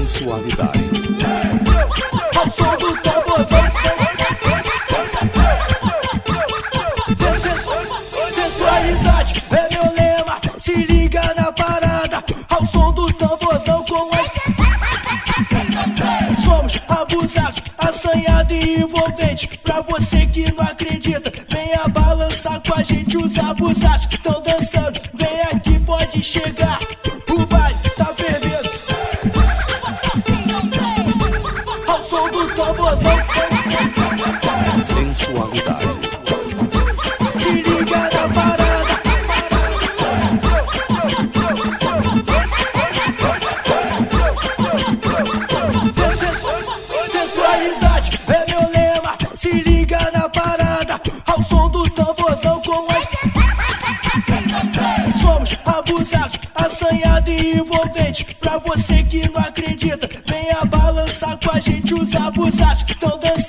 sensualidade. Ao som do tamborzão. Sensualidade é meu lema, se liga na parada. Ao som do tamborzão com as... Somos abusados, assanhados e envolventes. Pra você que não acredita, venha balançar com a gente. Os abusados estão dançando, vem aqui, pode chegar. O baile tá fervendo. Ao som do tamborzão. Sensualidade. Se liga na parada. Sensualidade é meu lema, se liga na parada. Ao som do tamborzão com as... Somos abusados, assanhados e envolventes. Pra você que não acredita, venha balançar com a gente. Os abusados estão dançando.